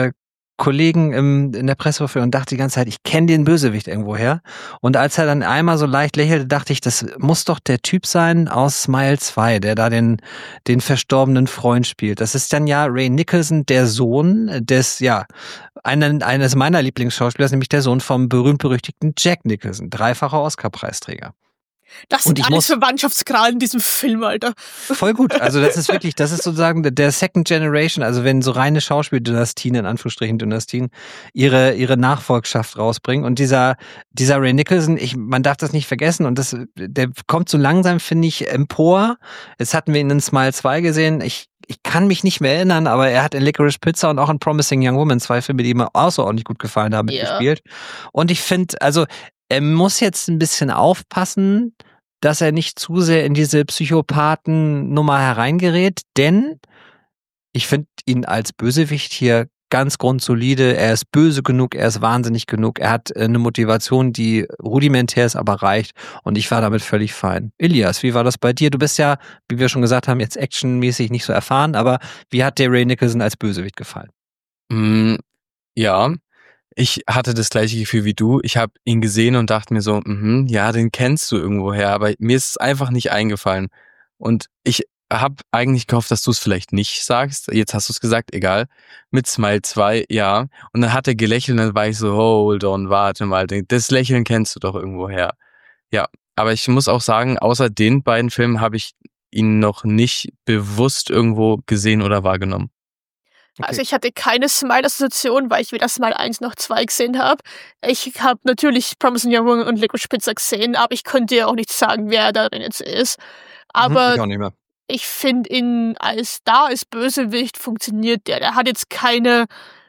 Kollegen in der Pressevorführung und dachte die ganze Zeit, ich kenne den Bösewicht irgendwoher. Und als er dann einmal so leicht lächelte, dachte ich, das muss doch der Typ sein aus Smile 2, der da den verstorbenen Freund spielt. Das ist dann ja Ray Nicholson, der Sohn des, eines meiner Lieblingsschauspielers, nämlich der Sohn vom berühmt-berüchtigten Jack Nicholson, dreifacher Oscar-Preisträger. Das sind alles Verwandtschaftsgrade in diesem Film, Alter. Voll gut. Also das ist sozusagen der Second Generation, also wenn so reine Schauspieldynastien, in Anführungsstrichen Dynastien, ihre Nachfolgschaft rausbringen. Und dieser Ray Nicholson, man darf das nicht vergessen, und der kommt so langsam, finde ich, empor. Jetzt hatten wir ihn in Smile 2 gesehen. Ich kann mich nicht mehr erinnern, aber er hat in Licorice Pizza und auch in Promising Young Woman 2 Filme, die mir außerordentlich gut gefallen haben, mitgespielt. Und ich finde, also er muss jetzt ein bisschen aufpassen, dass er nicht zu sehr in diese Psychopathen-Nummer hereingerät, denn ich finde ihn als Bösewicht hier ganz grundsolide. Er ist böse genug, er ist wahnsinnig genug, er hat eine Motivation, die rudimentär ist, aber reicht, und ich war damit völlig fein. Ilias, wie war das bei dir? Du bist ja, wie wir schon gesagt haben, jetzt actionmäßig nicht so erfahren, aber wie hat dir Ray Nicholson als Bösewicht gefallen? Ja, ich hatte das gleiche Gefühl wie du. Ich habe ihn gesehen und dachte mir so, ja, den kennst du irgendwoher, aber mir ist es einfach nicht eingefallen. Und ich habe eigentlich gehofft, dass du es vielleicht nicht sagst. Jetzt hast du es gesagt, egal. Mit Smile 2, ja. Und dann hat er gelächelt und dann war ich so, hold on, warte mal, das Lächeln kennst du doch irgendwoher. Ja, aber ich muss auch sagen, außer den beiden Filmen habe ich ihn noch nicht bewusst irgendwo gesehen oder wahrgenommen. Okay. Also ich hatte keine Smile-Assoziation, weil ich weder Smile 1 noch 2 gesehen habe. Ich habe natürlich Promising Young Woman und Licorice Pizza gesehen, aber ich könnte ja auch nicht sagen, wer darin jetzt ist. Aber ich auch nicht mehr. Ich finde ihn als Bösewicht funktioniert der. Der hat jetzt keine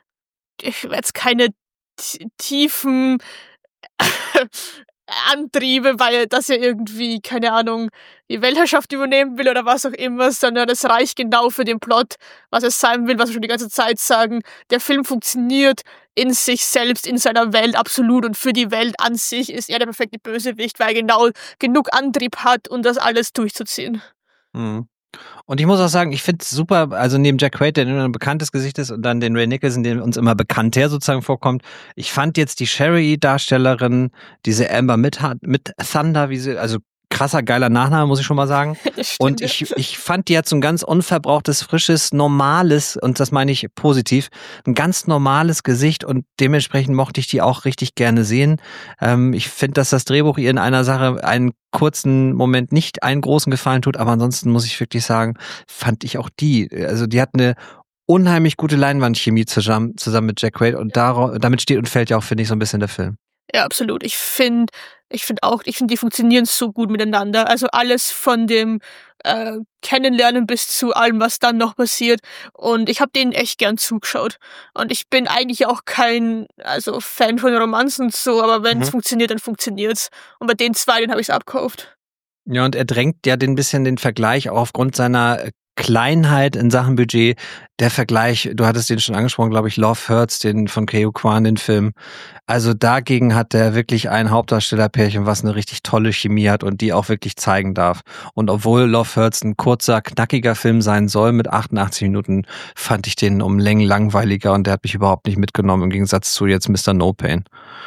tiefen Antriebe, weil das ja irgendwie, keine Ahnung, die Weltherrschaft übernehmen will oder was auch immer, sondern es reicht genau für den Plot, was es sein will, was wir schon die ganze Zeit sagen. Der Film funktioniert in sich selbst, in seiner Welt absolut, und für die Welt an sich ist er der perfekte Bösewicht, weil er genau genug Antrieb hat, um das alles durchzuziehen. Mhm. Und ich muss auch sagen, ich finde es super, also neben Jack Quaid, der immer ein bekanntes Gesicht ist, und dann den Ray Nicholson, der uns immer bekannter sozusagen vorkommt. Ich fand jetzt die Sherry-Darstellerin, diese Amber mit Thunder, also krasser, geiler Nachname, muss ich schon mal sagen. Stimmt, und ich fand, die hat so ein ganz unverbrauchtes, frisches, normales, und das meine ich positiv, ein ganz normales Gesicht, und dementsprechend mochte ich die auch richtig gerne sehen. Ich finde, dass das Drehbuch ihr in einer Sache einen kurzen Moment nicht einen großen Gefallen tut, aber ansonsten muss ich wirklich sagen, fand ich auch die hat eine unheimlich gute Leinwandchemie zusammen mit Jack Quaid, und damit steht und fällt ja auch, finde ich, so ein bisschen der Film. Ja, absolut. Ich finde, die funktionieren so gut miteinander. Also alles von dem Kennenlernen bis zu allem, was dann noch passiert. Und ich habe denen echt gern zugeschaut. Und ich bin eigentlich auch kein Fan von Romanzen und so, aber wenn es funktioniert, dann funktioniert's. Und bei den zwei, den habe ich es abgekauft. Ja, und er drängt ja ein bisschen den Vergleich auch aufgrund seiner Kleinheit in Sachen Budget. Der Vergleich, du hattest den schon angesprochen, glaube ich, Love Hurts, den von Ke-Huy Quan, den Film. Also dagegen hat der wirklich ein Hauptdarstellerpärchen, was eine richtig tolle Chemie hat und die auch wirklich zeigen darf. Und obwohl Love Hurts ein kurzer, knackiger Film sein soll mit 88 Minuten, fand ich den um Längen langweiliger, und der hat mich überhaupt nicht mitgenommen, im Gegensatz zu jetzt Mr. No Pain.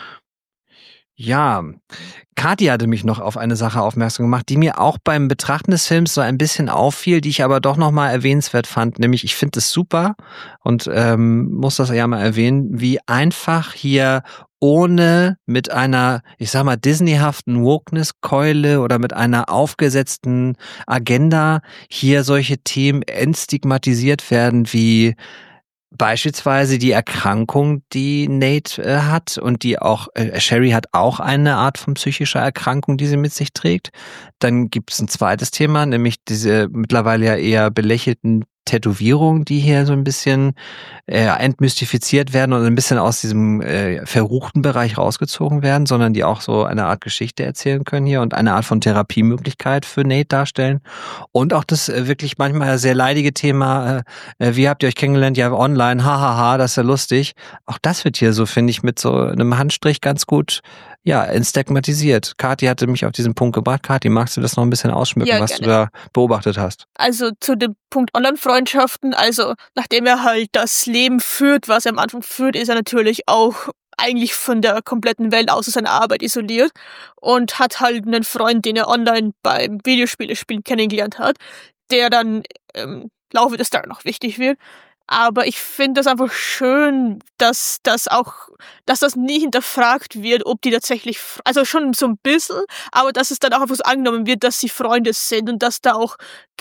Ja, Kathi hatte mich noch auf eine Sache aufmerksam gemacht, die mir auch beim Betrachten des Films so ein bisschen auffiel, die ich aber doch nochmal erwähnenswert fand. Nämlich, ich finde es super und muss das ja mal erwähnen, wie einfach hier ohne mit einer, ich sag mal, Disney-haften Wokeness-Keule oder mit einer aufgesetzten Agenda hier solche Themen entstigmatisiert werden, wie beispielsweise die Erkrankung, die Nate hat, und die auch, Sherry hat auch eine Art von psychischer Erkrankung, die sie mit sich trägt. Dann gibt es ein zweites Thema, nämlich diese mittlerweile ja eher belächelten Tätowierungen, die hier so ein bisschen entmystifiziert werden und ein bisschen aus diesem verruchten Bereich rausgezogen werden, sondern die auch so eine Art Geschichte erzählen können hier und eine Art von Therapiemöglichkeit für Nate darstellen. Und auch das wirklich manchmal sehr leidige Thema, wie habt ihr euch kennengelernt? Ja, online, hahaha, das ist ja lustig. Auch das wird hier so, finde ich, mit so einem Handstrich ganz gut entstigmatisiert. Kathi hatte mich auf diesen Punkt gebracht. Kathi, magst du das noch ein bisschen ausschmücken, was du da beobachtet hast? Also zu dem Punkt Online-Freundschaften, also nachdem er halt das Leben führt, was er am Anfang führt, ist er natürlich auch eigentlich von der kompletten Welt außer seiner Arbeit isoliert und hat halt einen Freund, den er online beim Videospiele-Spielen kennengelernt hat, der dann im Laufe des Tages noch wichtig wird. Aber ich finde das einfach schön, dass das nie hinterfragt wird, ob die tatsächlich, also schon so ein bisschen, aber dass es dann auch einfach so angenommen wird, dass sie Freunde sind und dass da auch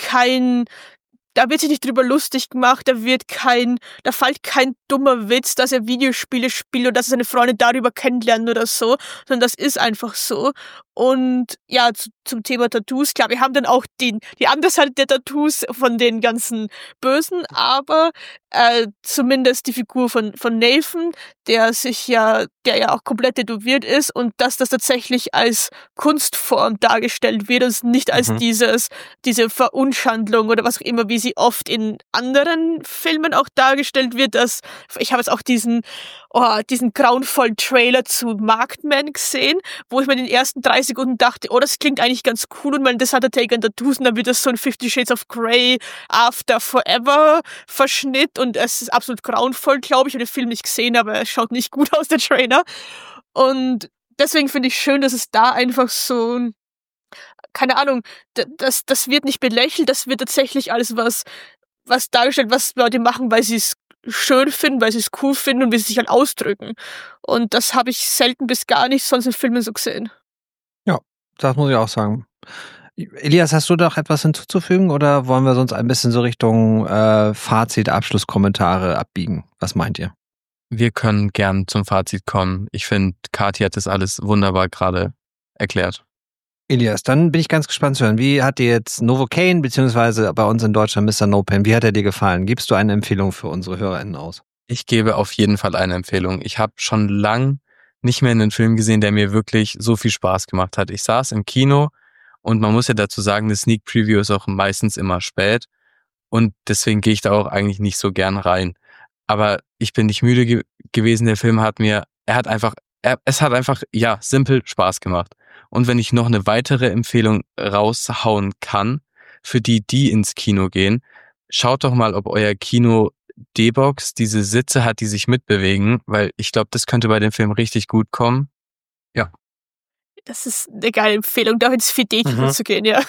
da wird sich nicht drüber lustig gemacht, da fällt kein dummer Witz, dass er Videospiele spielt oder dass er seine Freunde darüber kennenlernt oder so, sondern das ist einfach so. Und ja, zum Thema Tattoos, klar, wir haben dann auch die andere Seite der Tattoos von den ganzen Bösen, aber zumindest die Figur von Nathan, der ja auch komplett tätowiert ist und dass das tatsächlich als Kunstform dargestellt wird und nicht als diese Verunschandlung oder was auch immer, wie sie oft in anderen Filmen auch dargestellt wird. Ich habe jetzt auch diesen grauenvollen Trailer zu Markman gesehen, wo ich mir in den ersten 3 Sekunden dachte, das klingt eigentlich ganz cool und das hat er Take an Tattoos und dann wird das so ein 50 Shades of Grey After Forever Verschnitt und es ist absolut grauenvoll, glaube ich. Ich habe den Film nicht gesehen, aber es schaut nicht gut aus, der Trailer. Und deswegen finde ich schön, dass es da einfach so, keine Ahnung, das wird nicht belächelt, das wird tatsächlich alles was dargestellt, was Leute machen, weil sie es schön finden, weil sie es cool finden und wie sie sich halt ausdrücken. Und das habe ich selten bis gar nicht sonst in Filmen so gesehen. Ja, das muss ich auch sagen. Elias, hast du noch etwas hinzuzufügen oder wollen wir sonst ein bisschen so Richtung Fazit, Abschlusskommentare abbiegen? Was meint ihr? Wir können gern zum Fazit kommen. Ich finde, Kathi hat das alles wunderbar gerade erklärt. Elias, dann bin ich ganz gespannt zu hören. Wie hat dir jetzt Novocaine, beziehungsweise bei uns in Deutschland Mr. No Pain, wie hat er dir gefallen? Gibst du eine Empfehlung für unsere HörerInnen aus? Ich gebe auf jeden Fall eine Empfehlung. Ich habe schon lang nicht mehr einen Film gesehen, der mir wirklich so viel Spaß gemacht hat. Ich saß im Kino und man muss ja dazu sagen, eine Sneak Preview ist auch meistens immer spät und deswegen gehe ich da auch eigentlich nicht so gern rein. Aber ich bin nicht müde gewesen. Der Film es hat einfach, simpel Spaß gemacht. Und wenn ich noch eine weitere Empfehlung raushauen kann, für die ins Kino gehen, schaut doch mal, ob euer Kino D-Box diese Sitze hat, die sich mitbewegen, weil ich glaube, das könnte bei dem Film richtig gut kommen. Ja. Das ist eine geile Empfehlung, da ins 4D-Kino zu gehen, ja.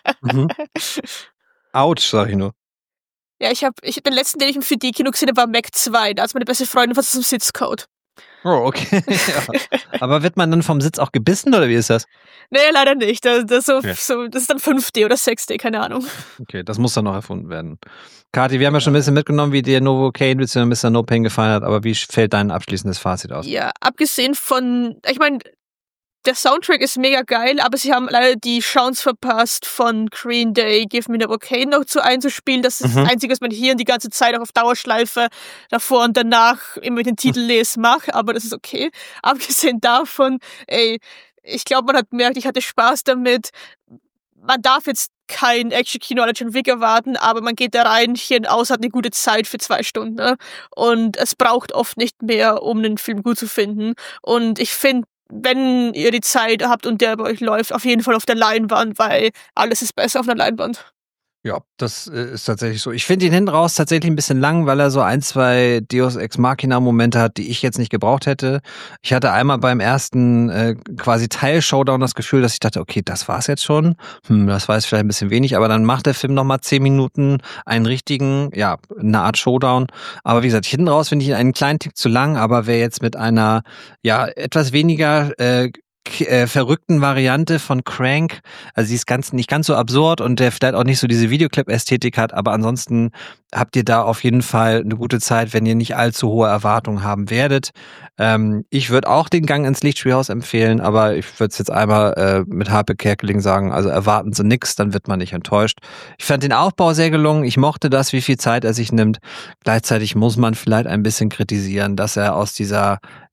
Autsch, sag ich nur. Ja, ich hab den letzten, den ich im 4D-Kino gesehen habe, war Mac 2. Da ist meine beste Freundin was zum Sitzcode. Oh, okay. Ja. Aber wird man dann vom Sitz auch gebissen oder wie ist das? Nee, leider nicht. Das ist dann 5D oder 6D, keine Ahnung. Okay, das muss dann noch erfunden werden. Kathi, wir haben ja schon ein bisschen mitgenommen, wie dir Novocaine bzw. Mr. No Pain gefallen hat, aber wie fällt dein abschließendes Fazit aus? Ja, abgesehen von, ich meine, der Soundtrack ist mega geil, aber sie haben leider die Chance verpasst, von Green Day Give Me Novocaine noch einzuspielen. Das ist das Einzige, was man hier die ganze Zeit auch auf Dauerschleife davor und danach immer den Titel mache, aber das ist okay. Abgesehen davon, ich glaube, man hat gemerkt, ich hatte Spaß damit. Man darf jetzt kein Action-Kino an John Wick erwarten, aber man geht da rein, Hirn aus, hat eine gute Zeit für 2 Stunden. Ne? Und es braucht oft nicht mehr, um einen Film gut zu finden. Und ich finde, wenn ihr die Zeit habt und der bei euch läuft, auf jeden Fall auf der Leinwand, weil alles ist besser auf einer Leinwand. Ja, das ist tatsächlich so. Ich finde ihn hinten raus tatsächlich ein bisschen lang, weil er so 1, 2 Deus Ex Machina Momente hat, die ich jetzt nicht gebraucht hätte. Ich hatte einmal beim ersten quasi Teil-Showdown das Gefühl, dass ich dachte, okay, das war's jetzt schon. Das war jetzt vielleicht ein bisschen wenig, aber dann macht der Film nochmal 10 Minuten einen richtigen, eine Art Showdown. Aber wie gesagt, hinten raus finde ich ihn einen kleinen Tick zu lang, aber wer jetzt mit einer, etwas weniger verrückten Variante von Crank, also sie ist nicht ganz so absurd und der vielleicht auch nicht so diese Videoclip-Ästhetik hat, aber ansonsten habt ihr da auf jeden Fall eine gute Zeit, wenn ihr nicht allzu hohe Erwartungen haben werdet. Ich würde auch den Gang ins Lichtspielhaus empfehlen, aber ich würde es jetzt einmal mit Harpe Kerkeling sagen, also erwarten Sie nix, dann wird man nicht enttäuscht. Ich fand den Aufbau sehr gelungen, ich mochte das, wie viel Zeit er sich nimmt. Gleichzeitig muss man vielleicht ein bisschen kritisieren, dass er aus dieser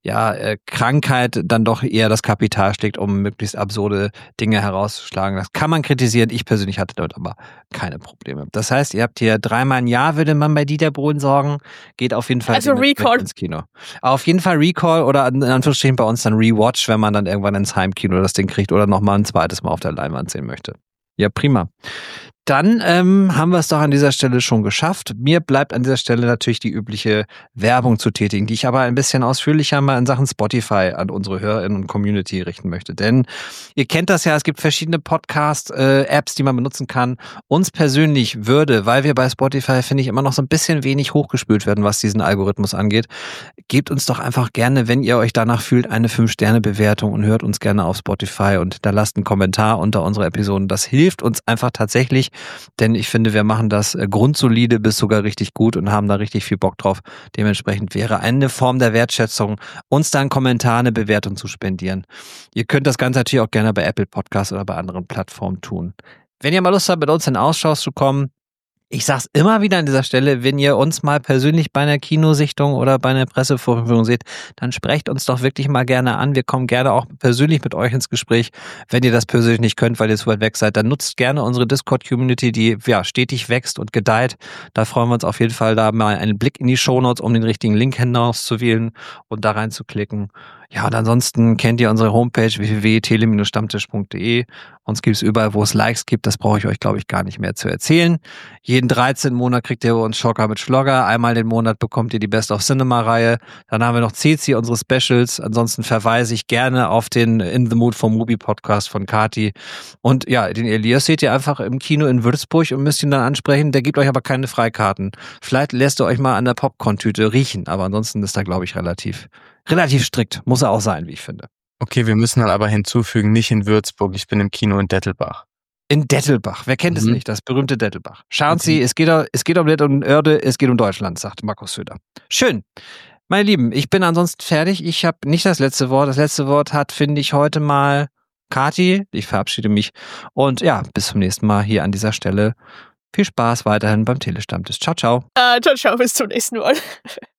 Krankheit dann doch eher das Kapital schlägt, um möglichst absurde Dinge herauszuschlagen. Das kann man kritisieren. Ich persönlich hatte damit aber keine Probleme. Das heißt, ihr habt hier 3-mal ein Jahr, würde man bei Dieter Bohlen sorgen. Geht auf jeden Fall Recall ins Kino. Auf jeden Fall Recall oder in Anführungsstrichen bei uns dann Rewatch, wenn man dann irgendwann ins Heimkino das Ding kriegt oder nochmal ein zweites Mal auf der Leinwand sehen möchte. Ja, prima. Dann haben wir es doch an dieser Stelle schon geschafft. Mir bleibt an dieser Stelle natürlich die übliche Werbung zu tätigen, die ich aber ein bisschen ausführlicher mal in Sachen Spotify an unsere HörerInnen und Community richten möchte. Denn ihr kennt das ja, es gibt verschiedene Podcast-Apps, die man benutzen kann. Uns persönlich würde, weil wir bei Spotify, finde ich, immer noch so ein bisschen wenig hochgespült werden, was diesen Algorithmus angeht, gebt uns doch einfach gerne, wenn ihr euch danach fühlt, eine 5-Sterne-Bewertung und hört uns gerne auf Spotify und da lasst einen Kommentar unter unsere Episoden. Das hilft uns einfach tatsächlich, denn ich finde, wir machen das grundsolide bis sogar richtig gut und haben da richtig viel Bock drauf. Dementsprechend wäre eine Form der Wertschätzung, uns da einen Kommentar, eine Bewertung zu spendieren. Ihr könnt das Ganze natürlich auch gerne bei Apple Podcasts oder bei anderen Plattformen tun. Wenn ihr mal Lust habt, mit uns in Austausch zu kommen, ich sag's immer wieder an dieser Stelle, wenn ihr uns mal persönlich bei einer Kinosichtung oder bei einer Pressevorführung seht, dann sprecht uns doch wirklich mal gerne an. Wir kommen gerne auch persönlich mit euch ins Gespräch. Wenn ihr das persönlich nicht könnt, weil ihr zu weit weg seid, dann nutzt gerne unsere Discord-Community, die stetig wächst und gedeiht. Da freuen wir uns auf jeden Fall, da mal einen Blick in die Shownotes, um den richtigen Link hinauszuwählen und da reinzuklicken. Ja, und ansonsten kennt ihr unsere Homepage www.tele-stammtisch.de. Uns gibt es überall, wo es Likes gibt. Das brauche ich euch, glaube ich, gar nicht mehr zu erzählen. Jeden 13. Monat kriegt ihr uns Schocker mit Schlogger. Einmal den Monat bekommt ihr die Best of Cinema-Reihe. Dann haben wir noch CC, unsere Specials. Ansonsten verweise ich gerne auf den In the Mood for Movie Podcast von Kati. Und ja, den Elias seht ihr einfach im Kino in Würzburg und müsst ihn dann ansprechen. Der gibt euch aber keine Freikarten. Vielleicht lässt ihr euch mal an der Popcorn-Tüte riechen. Aber ansonsten ist da, glaube ich, relativ strikt. Muss er auch sein, wie ich finde. Okay, wir müssen dann aber hinzufügen, nicht in Würzburg, ich bin im Kino in Dettelbach. In Dettelbach, wer kennt es nicht, das berühmte Dettelbach. Schauen Sie, es geht um nicht um Erde, es geht um Deutschland, sagt Markus Söder. Schön. Meine Lieben, ich bin ansonsten fertig. Ich habe nicht das letzte Wort. Das letzte Wort hat, finde ich, heute mal Kati. Ich verabschiede mich. Und ja, bis zum nächsten Mal hier an dieser Stelle. Viel Spaß weiterhin beim Telestammtisch. Ciao, ciao. Ciao, bis zum nächsten Mal.